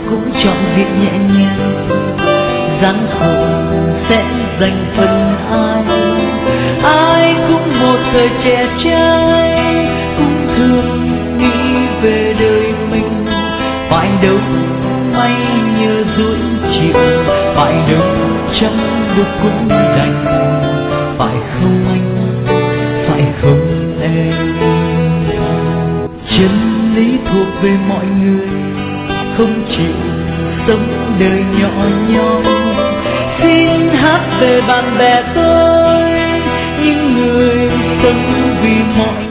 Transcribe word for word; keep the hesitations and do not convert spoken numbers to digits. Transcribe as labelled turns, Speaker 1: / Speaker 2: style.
Speaker 1: cũng chọn việc nhẹ nhàng, gian khổ sẽ dành phần ai. Ai cũng một thời trẻ trai, cũng thường nghĩ về đời mình. Phải đâu may nhờ dối chịu, phải đâu trong lúc cũng đành. Phải không anh, phải không em? Chân lý thuộc về mọi người, không chỉ sống đời nhỏ nhoi. Xin hát về bạn bè tôi, những người sống vì mọi